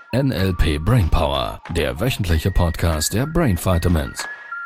NLP Brainpower, der wöchentliche Podcast der Brain Vitamins.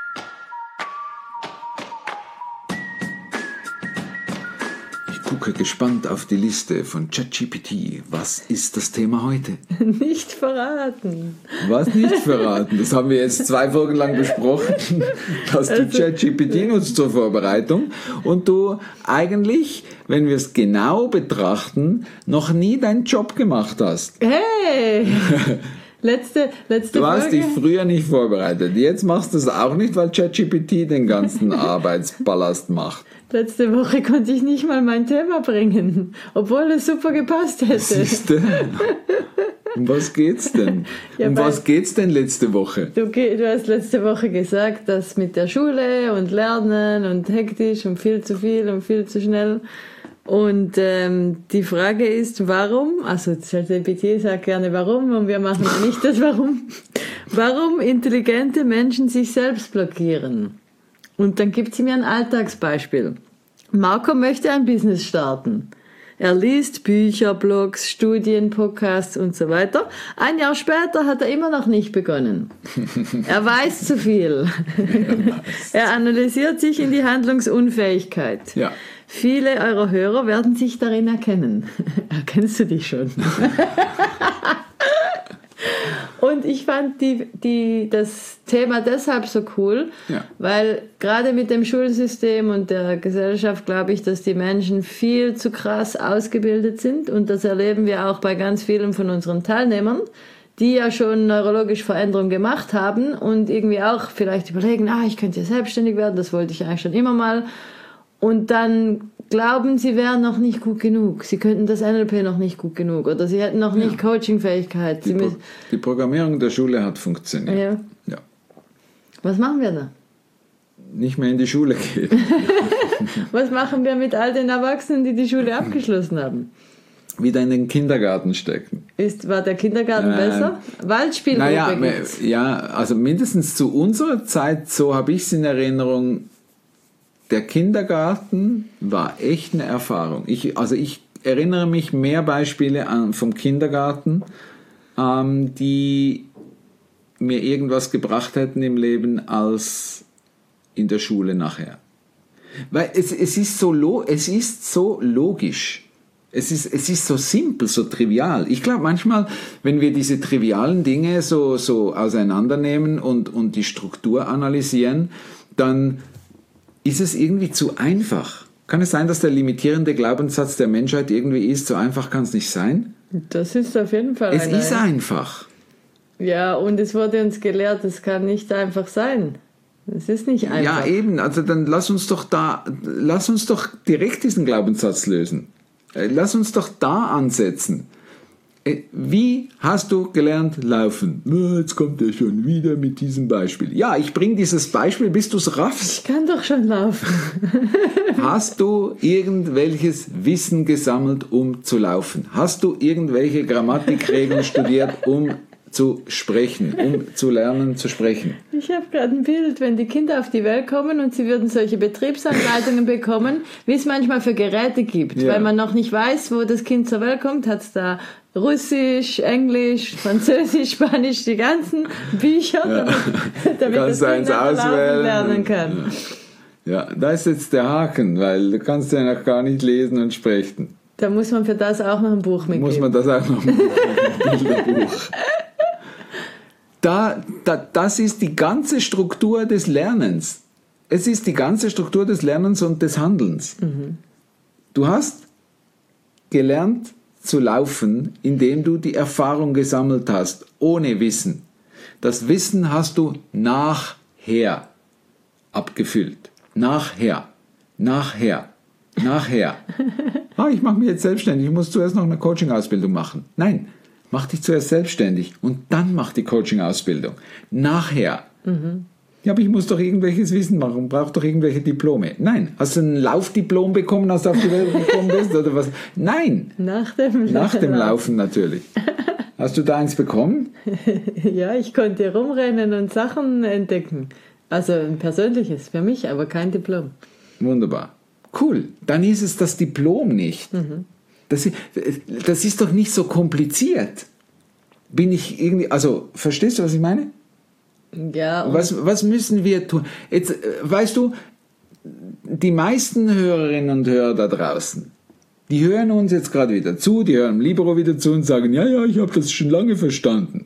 Ich gucke gespannt auf die Liste von ChatGPT. Was ist das Thema heute? Nicht verraten. Was nicht verraten? Das haben wir jetzt 2 Folgen lang besprochen, dass du ChatGPT nutzt zur Vorbereitung und du eigentlich, wenn wir es genau betrachten, noch nie deinen Job gemacht hast. Hey! Letzte Du hast Folge. dich früher nicht vorbereitet. Jetzt machst du es auch nicht, weil ChatGPT den ganzen Arbeitsballast macht. Letzte Woche konnte ich nicht mal mein Thema bringen, obwohl es super gepasst hätte. Siehste? Um was geht's denn? Ja, um was geht's denn letzte Woche? Du hast letzte Woche gesagt, dass mit der Schule und Lernen und hektisch und viel zu viel und viel zu schnell. Und die Frage ist, warum, also ChatGPT sagt gerne warum und wir machen ja nicht das Warum, warum intelligente Menschen sich selbst blockieren. Und dann gibt sie mir ein Alltagsbeispiel. Marco möchte ein Business starten. Er liest Bücher, Blogs, Studien, Podcasts und so weiter. Ein Jahr später hat er immer noch nicht begonnen. Er weiß zu viel. Er analysiert sich in die Handlungsunfähigkeit. Ja. Viele eurer Hörer werden sich darin erkennen. Erkennst du dich schon? Und ich fand das Thema deshalb so cool, Ja. weil gerade mit dem Schulsystem und der Gesellschaft glaube ich, dass die Menschen viel zu krass ausgebildet sind. Und das erleben wir auch bei ganz vielen von unseren Teilnehmern, die ja schon neurologische Veränderungen gemacht haben und irgendwie auch vielleicht überlegen, ich könnte ja selbstständig werden, das wollte ich eigentlich schon immer mal. Und dann glauben, sie wären noch nicht gut genug. Sie könnten das NLP noch nicht gut genug. Oder sie hätten noch nicht Coaching-Fähigkeit. Die Programmierung der Schule hat funktioniert. Ja. Ja. Was machen wir da? Nicht mehr in die Schule gehen. Was machen wir mit all den Erwachsenen, die die Schule abgeschlossen haben? Wieder in den Kindergarten stecken. War der Kindergarten besser? Waldspielgruppe gibt's. Ja, also mindestens zu unserer Zeit, so habe ich es in Erinnerung, der Kindergarten war echt eine Erfahrung. Ich erinnere mich mehr Beispiele vom Kindergarten, die mir irgendwas gebracht hätten im Leben als in der Schule nachher. Weil es ist so logisch. Es ist so simpel, so trivial. Ich glaube manchmal, wenn wir diese trivialen Dinge so auseinandernehmen und die Struktur analysieren, dann ist es irgendwie zu einfach. Kann es sein, dass der limitierende Glaubenssatz der Menschheit irgendwie ist, so einfach kann es nicht sein? Das ist auf jeden Fall Es ist einfach. Ja, und es wurde uns gelehrt, es kann nicht einfach sein. Es ist nicht einfach. Ja, eben. Also dann lass uns doch direkt diesen Glaubenssatz lösen. Lass uns doch da ansetzen. Wie hast du gelernt laufen? Jetzt kommt er schon wieder mit diesem Beispiel. Ja, ich bringe dieses Beispiel, bis du es raffst. Ich kann doch schon laufen. Hast du irgendwelches Wissen gesammelt, um zu laufen? Hast du irgendwelche Grammatikregeln studiert, um zu sprechen, um zu lernen zu sprechen? Ich habe gerade ein Bild, wenn die Kinder auf die Welt kommen und sie würden solche Betriebsanleitungen bekommen, wie es manchmal für Geräte gibt, weil man noch nicht weiß, wo das Kind zur Welt kommt, hat es da Russisch, Englisch, Französisch, Spanisch, die ganzen Bücher, damit das Kind laufen lernen kann. Ja, da ist jetzt der Haken, weil du kannst ja noch gar nicht lesen und sprechen. Da muss man für das auch noch ein Buch mitgeben. Muss man das auch noch ein Bilderbuch. Das ist die ganze Struktur des Lernens. Es ist die ganze Struktur des Lernens und des Handelns. Mhm. Du hast gelernt zu laufen, indem du die Erfahrung gesammelt hast, ohne Wissen. Das Wissen hast du nachher abgefüllt. Nachher. Ich mache mich jetzt selbstständig, ich muss zuerst noch eine Coaching-Ausbildung machen. Nein, mach dich zuerst selbstständig und dann mach die Coaching-Ausbildung. Nachher. Mhm. Ja, aber ich muss doch irgendwelches Wissen machen, brauche doch irgendwelche Diplome. Nein. Hast du ein Laufdiplom bekommen, als du auf die Welt gekommen bist? Oder was? Nein. Nach dem Laufen natürlich. Hast du da eins bekommen? Ja, ich konnte rumrennen und Sachen entdecken. Also ein persönliches für mich, aber kein Diplom. Wunderbar. Cool. Dann ist es das Diplom nicht. Mhm. Das ist doch nicht so kompliziert. bin ich irgendwie, also verstehst du, was ich meine? Ja, und Was müssen wir tun? Jetzt, weißt du, die meisten Hörerinnen und Hörer da draußen, die hören uns jetzt gerade wieder zu, die hören Libero wieder zu und sagen, ja, ich habe das schon lange verstanden.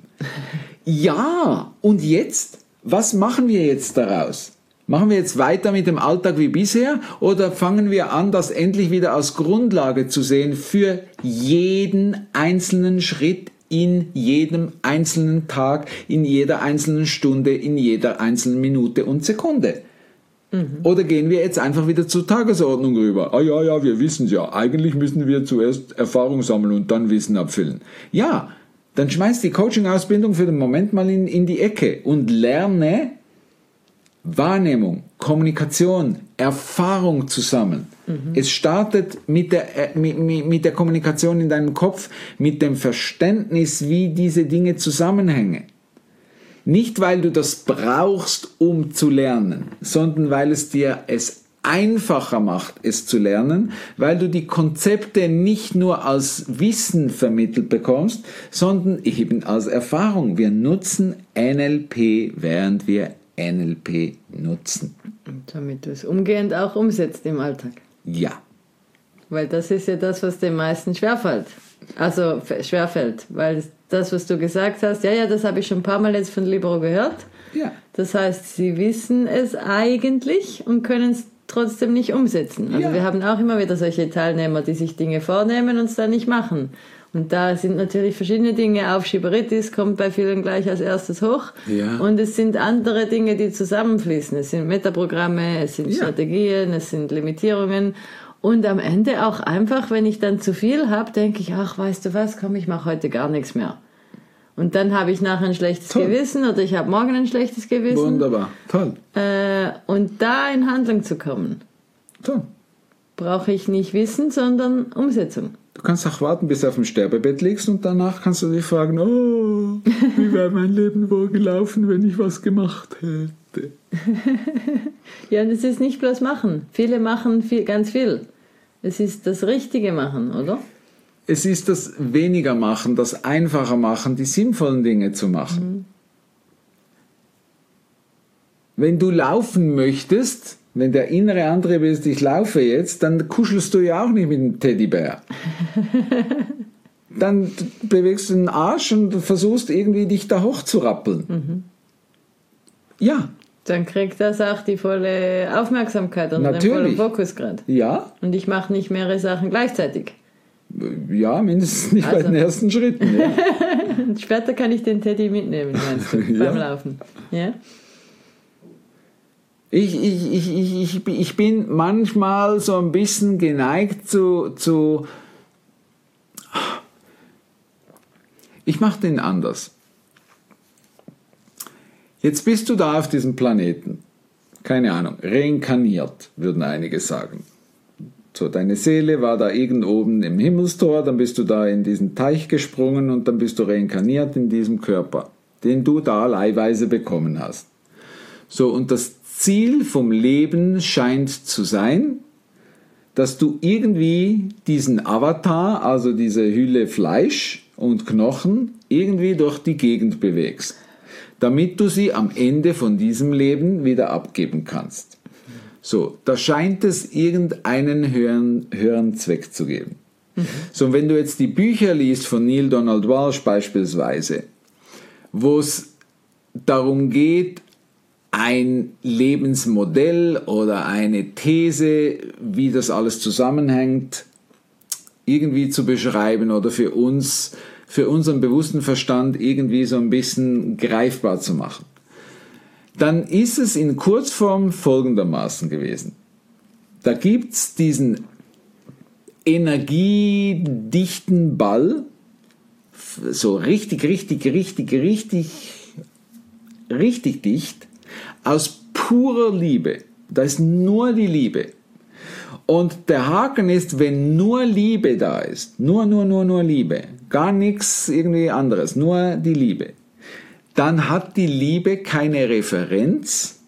Ja, und jetzt? Was machen wir jetzt daraus? Machen wir jetzt weiter mit dem Alltag wie bisher oder fangen wir an, das endlich wieder als Grundlage zu sehen für jeden einzelnen Schritt in jedem einzelnen Tag, in jeder einzelnen Stunde, in jeder einzelnen Minute und Sekunde? Oder gehen wir jetzt einfach wieder zur Tagesordnung rüber? Ja, wir wissen es ja. Eigentlich müssen wir zuerst Erfahrung sammeln und dann Wissen abfüllen. Ja, dann schmeiß die Coaching-Ausbildung für den Moment mal in die Ecke und lerne Wahrnehmung, Kommunikation, Erfahrung zusammen. Es startet mit der Kommunikation in deinem Kopf, mit dem Verständnis, wie diese Dinge zusammenhängen. Nicht, weil du das brauchst, um zu lernen, sondern weil es dir es einfacher macht, es zu lernen, weil du die Konzepte nicht nur als Wissen vermittelt bekommst, sondern eben als Erfahrung. Wir nutzen NLP, während wir NLP nutzen. Und damit du es umgehend auch umsetzt im Alltag. Ja. Weil das ist ja das, was den meisten schwerfällt. Also schwerfällt, weil das, was du gesagt hast, ja, das habe ich schon ein paar Mal jetzt von Libero gehört. Ja. Das heißt, sie wissen es eigentlich und können es trotzdem nicht umsetzen. Also wir haben auch immer wieder solche Teilnehmer, die sich Dinge vornehmen und es dann nicht machen. Und da sind natürlich verschiedene Dinge. Aufschieberitis kommt bei vielen gleich als erstes hoch. Ja. Und es sind andere Dinge, die zusammenfließen. Es sind Metaprogramme, es sind Strategien, es sind Limitierungen. Und am Ende auch einfach, wenn ich dann zu viel habe, denke ich, ach, weißt du was, komm, ich mache heute gar nichts mehr. Und dann habe ich nachher ein schlechtes Gewissen oder ich habe morgen ein schlechtes Gewissen. Wunderbar, toll. Und da in Handlung zu kommen, brauche ich nicht Wissen, sondern Umsetzung. Du kannst auch warten, bis du auf dem Sterbebett liegst und danach kannst du dich fragen, oh, wie wäre mein Leben wohl gelaufen, wenn ich was gemacht hätte. Ja, und es ist nicht bloß machen. Viele machen ganz viel. Es ist das Richtige machen, oder? Es ist das weniger machen, das einfacher machen, die sinnvollen Dinge zu machen. Wenn du laufen möchtest, wenn der innere Antrieb ist, ich laufe jetzt, dann kuschelst du ja auch nicht mit dem Teddybär. Dann bewegst du den Arsch und versuchst irgendwie dich da hochzurappeln. Ja. Dann kriegt das auch die volle Aufmerksamkeit und den vollen Fokus gerade. Ja. Und ich mache nicht mehrere Sachen gleichzeitig. Ja, mindestens nicht bei den ersten Schritten. Ja. Und später kann ich den Teddy mitnehmen, meinst du, beim Laufen. Ja? Ich bin manchmal so ein bisschen geneigt zu ich mache den anders. Jetzt bist du da auf diesem Planeten. Keine Ahnung, reinkarniert, würden einige sagen. So, deine Seele war da irgend oben im Himmelstor, dann bist du da in diesen Teich gesprungen und dann bist du reinkarniert in diesem Körper, den du da leihweise bekommen hast. So, und das Ziel vom Leben scheint zu sein, dass du irgendwie diesen Avatar, also diese Hülle Fleisch und Knochen, irgendwie durch die Gegend bewegst, damit du sie am Ende von diesem Leben wieder abgeben kannst. So, da scheint es irgendeinen höheren Zweck zu geben. So, und wenn du jetzt die Bücher liest von Neil Donald Walsch beispielsweise, wo es darum geht, ein Lebensmodell oder eine These, wie das alles zusammenhängt, irgendwie zu beschreiben oder für unseren bewussten Verstand irgendwie so ein bisschen greifbar zu machen, dann ist es in Kurzform folgendermaßen gewesen. Da gibt es diesen energiedichten Ball, so richtig dicht, aus purer Liebe. Da ist nur die Liebe. Und der Haken ist, wenn nur Liebe da ist, nur Liebe, gar nichts irgendwie anderes, nur die Liebe, dann hat die Liebe keine Referenz,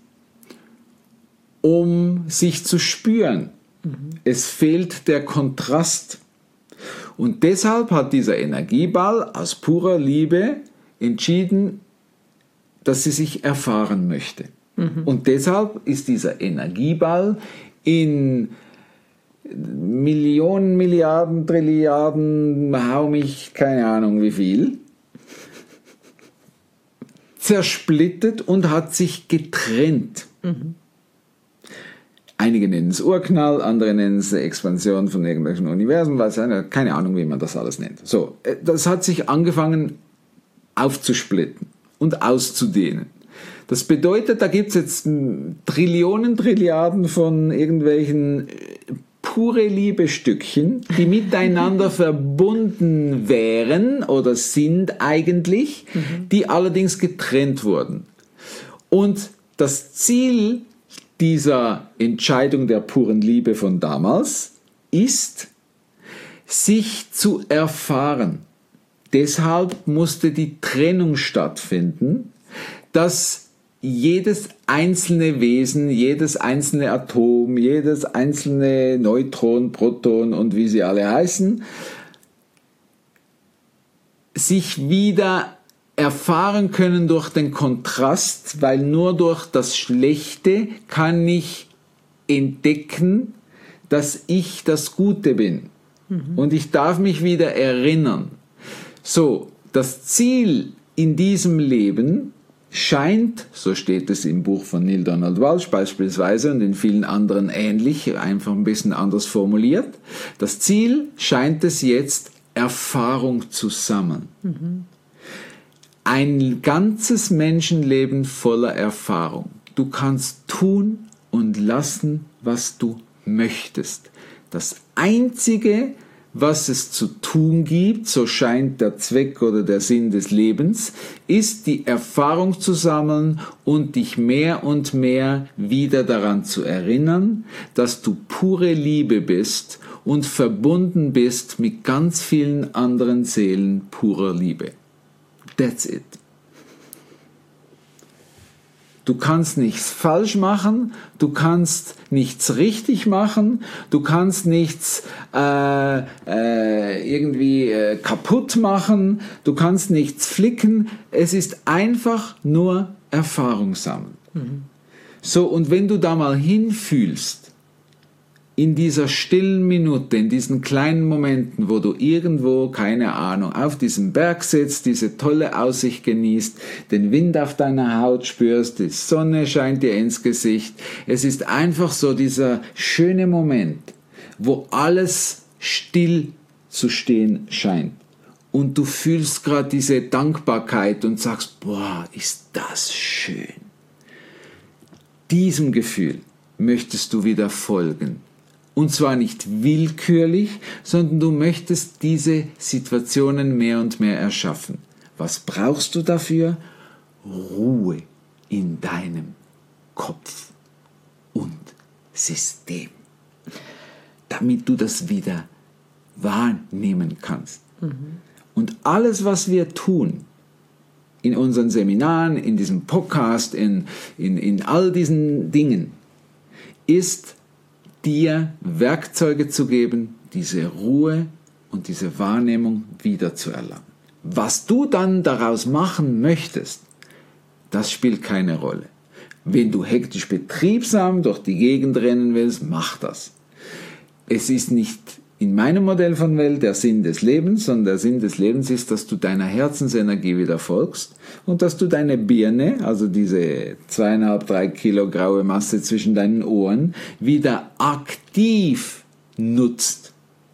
um sich zu spüren. Es fehlt der Kontrast. Und deshalb hat dieser Energieball aus purer Liebe entschieden, dass sie sich erfahren möchte. Und deshalb ist dieser Energieball in Millionen, Milliarden, Trilliarden, hau mich, keine Ahnung wie viel, zersplittet und hat sich getrennt. Einige nennen es Urknall, andere nennen es Expansion von irgendwelchen Universen, keine Ahnung, wie man das alles nennt. So, das hat sich angefangen aufzusplitten und auszudehnen. Das bedeutet, da gibt es jetzt Trillionen, Trilliarden von irgendwelchen pure Liebestückchen, die miteinander verbunden wären oder sind eigentlich, die allerdings getrennt wurden. Und das Ziel dieser Entscheidung der puren Liebe von damals ist, sich zu erfahren. Deshalb musste die Trennung stattfinden, dass jedes einzelne Wesen, jedes einzelne Atom, jedes einzelne Neutron, Proton und wie sie alle heißen, sich wieder erfahren können durch den Kontrast, weil nur durch das Schlechte kann ich entdecken, dass ich das Gute bin. Und ich darf mich wieder erinnern. So, das Ziel in diesem Leben scheint, so steht es im Buch von Neale Donald Walsch beispielsweise und in vielen anderen ähnlich, einfach ein bisschen anders formuliert, das Ziel scheint es jetzt, Erfahrung zu sammeln. Ein ganzes Menschenleben voller Erfahrung. Du kannst tun und lassen, was du möchtest. Das Einzige, was es zu tun gibt, so scheint der Zweck oder der Sinn des Lebens, ist die Erfahrung zu sammeln und dich mehr und mehr wieder daran zu erinnern, dass du pure Liebe bist und verbunden bist mit ganz vielen anderen Seelen purer Liebe. That's it. Du kannst nichts falsch machen, du kannst nichts richtig machen, du kannst nichts kaputt machen, du kannst nichts flicken. Es ist einfach nur Erfahrung sammeln. So, und wenn du da mal hinfühlst, in dieser stillen Minute, in diesen kleinen Momenten, wo du irgendwo, keine Ahnung, auf diesem Berg sitzt, diese tolle Aussicht genießt, den Wind auf deiner Haut spürst, die Sonne scheint dir ins Gesicht. Es ist einfach so dieser schöne Moment, wo alles still zu stehen scheint. Und du fühlst gerade diese Dankbarkeit und sagst, boah, ist das schön. Diesem Gefühl möchtest du wieder folgen. Und zwar nicht willkürlich, sondern du möchtest diese Situationen mehr und mehr erschaffen. Was brauchst du dafür? Ruhe in deinem Kopf und System, damit du das wieder wahrnehmen kannst. Und alles, was wir tun, in unseren Seminaren, in diesem Podcast, in all diesen Dingen, ist dir Werkzeuge zu geben, diese Ruhe und diese Wahrnehmung wieder zu erlangen. Was du dann daraus machen möchtest, das spielt keine Rolle. Wenn du hektisch betriebsam durch die Gegend rennen willst, mach das. Es ist nicht in meinem Modell von Welt der Sinn des Lebens, sondern der Sinn des Lebens ist, dass du deiner Herzensenergie wieder folgst und dass du deine Birne, also diese 2,5-3 Kilo graue Masse zwischen deinen Ohren, wieder aktiv nutzt.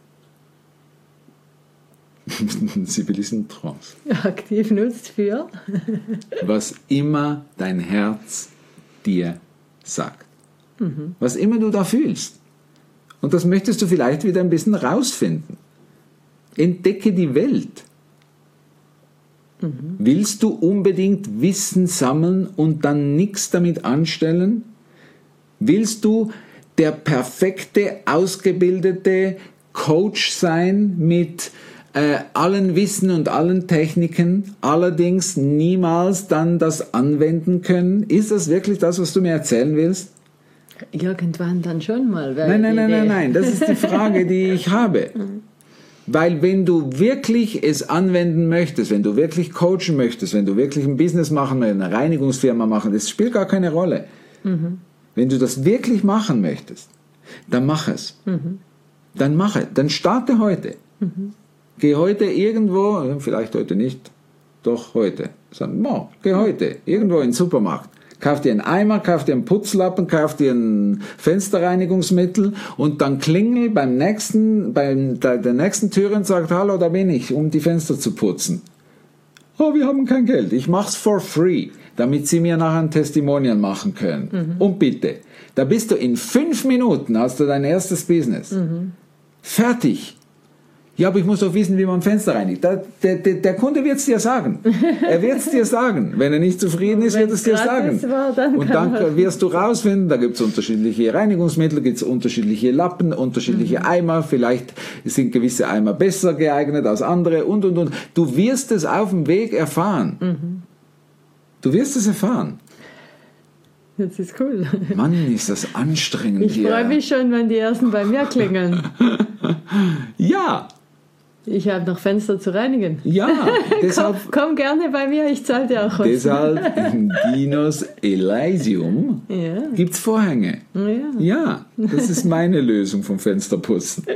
Sibylle ist in Trance. Aktiv nutzt für? Was immer dein Herz dir sagt. Was immer du da fühlst. Und das möchtest du vielleicht wieder ein bisschen rausfinden. Entdecke die Welt. Willst du unbedingt Wissen sammeln und dann nichts damit anstellen? Willst du der perfekte, ausgebildete Coach sein mit allen Wissen und allen Techniken, allerdings niemals dann das anwenden können? Ist das wirklich das, was du mir erzählen willst? Irgendwann dann schon mal. Nein, das ist die Frage, die ich habe. Weil wenn du wirklich es anwenden möchtest, wenn du wirklich coachen möchtest, wenn du wirklich ein Business machen möchtest, eine Reinigungsfirma machen, das spielt gar keine Rolle. Wenn du das wirklich machen möchtest, dann mach es. Dann mache, dann starte heute. Geh heute irgendwo, vielleicht heute nicht, doch heute. Geh heute irgendwo in den Supermarkt. Kauf dir einen Eimer, kauf dir einen Putzlappen, kauf dir ein Fensterreinigungsmittel und dann klingel bei der nächsten Türe und sagt, hallo, da bin ich, um die Fenster zu putzen. Oh, wir haben kein Geld. Ich mach's for free, damit Sie mir nachher ein Testimonial machen können. Und bitte, da bist du in 5 Minuten, hast du dein erstes Business. Fertig. Ja, aber ich muss doch wissen, wie man Fenster reinigt. Der Kunde wird es dir sagen. Er wird es dir sagen. Wenn er nicht zufrieden ist, wird es dir sagen. Und dann wirst du rausfinden, da gibt es unterschiedliche Reinigungsmittel, gibt es unterschiedliche Lappen, unterschiedliche Eimer. Vielleicht sind gewisse Eimer besser geeignet als andere und. Du wirst es auf dem Weg erfahren. Du wirst es erfahren. Das ist cool. Mann, ist das anstrengend hier. Ich freue mich schon, wenn die ersten bei mir klingeln. Ja. Ich habe noch Fenster zu reinigen. Ja, deshalb... Komm gerne bei mir, ich zahle dir auch was. Deshalb in Dinos Elysium gibt es Vorhänge. Ja, das ist meine Lösung vom Fensterputzen.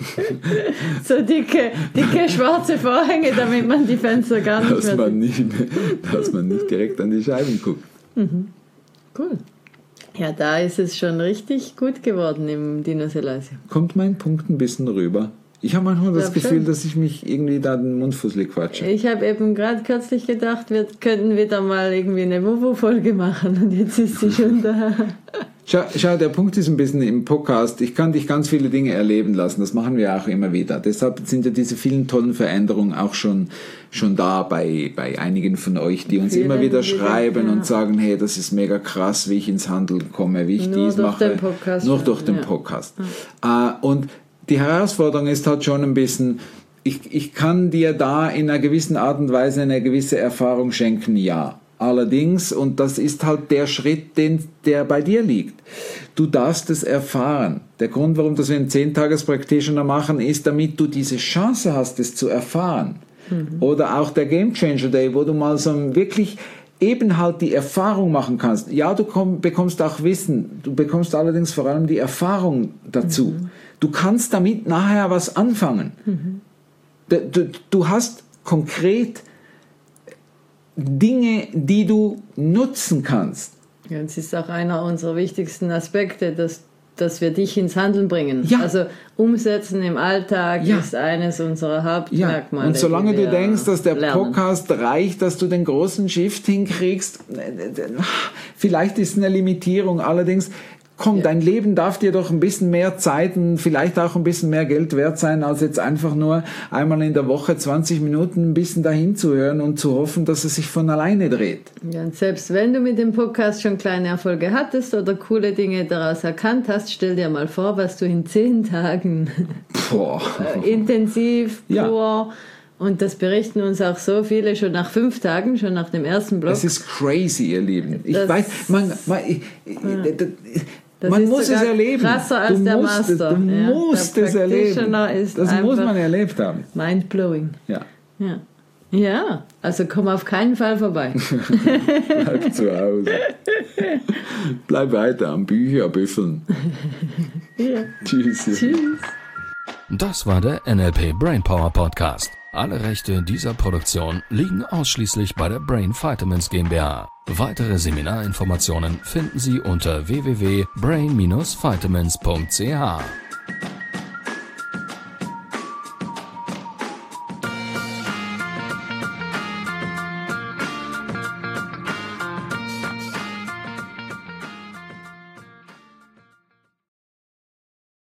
So dicke schwarze Vorhänge, damit man die Fenster gar nicht dass man nicht direkt an die Scheiben guckt. Cool. Ja, da ist es schon richtig gut geworden im Dinos Elysium. Kommt mein Punkt ein bisschen rüber? Ich habe manchmal das Gefühl, dass ich mich irgendwie da den Mund fusselig quatsche. Ich habe eben gerade kürzlich gedacht, wir könnten wieder mal irgendwie eine Wuhu-Folge machen und jetzt ist sie schon da. Schau, der Punkt ist ein bisschen im Podcast, ich kann dich ganz viele Dinge erleben lassen, das machen wir auch immer wieder. Deshalb sind ja diese vielen tollen Veränderungen auch schon da bei einigen von euch, die uns immer wieder schreiben und sagen, hey, das ist mega krass, wie ich ins Handeln komme, wie ich dies mache. Nur durch den Podcast. Und die Herausforderung ist halt schon ein bisschen, ich kann dir da in einer gewissen Art und Weise eine gewisse Erfahrung schenken, ja. Allerdings, und das ist halt der Schritt, der bei dir liegt. Du darfst es erfahren. Der Grund, warum wir einen 10-Tages-Practitioner machen, ist, damit du diese Chance hast, es zu erfahren. Oder auch der Game Changer Day, wo du mal so wirklich eben halt die Erfahrung machen kannst. Ja, du bekommst auch Wissen, du bekommst allerdings vor allem die Erfahrung dazu. Du kannst damit nachher was anfangen. Du hast konkret Dinge, die du nutzen kannst. Ja, das ist auch einer unserer wichtigsten Aspekte, dass wir dich ins Handeln bringen. Ja. Also umsetzen im Alltag ist eines unserer Hauptmerkmale. Und solange du denkst, dass der Podcast reicht, dass du den großen Shift hinkriegst, vielleicht ist es eine Limitierung, allerdings dein Leben darf dir doch ein bisschen mehr Zeit und vielleicht auch ein bisschen mehr Geld wert sein, als jetzt einfach nur einmal in der Woche 20 Minuten ein bisschen dahin zu hören und zu hoffen, dass es sich von alleine dreht. Ja, und selbst wenn du mit dem Podcast schon kleine Erfolge hattest oder coole Dinge daraus erkannt hast, stell dir mal vor, was du in 10 Tagen intensiv, pur, und das berichten uns auch so viele schon nach 5 Tagen, schon nach dem ersten Blog. Das ist crazy, ihr Lieben. Ich weiß, man muss es erleben. Krasser als der Master. Du musst es erleben. Das muss man erlebt haben. Mindblowing. Ja. Ja, also komm auf keinen Fall vorbei. Bleib zu Hause. Bleib weiter am Bücher büffeln. Tschüss. Das war der NLP Brainpower Podcast. Alle Rechte dieser Produktion liegen ausschließlich bei der Brain Vitamins GmbH. Weitere Seminarinformationen finden Sie unter www.brain-vitamins.ch.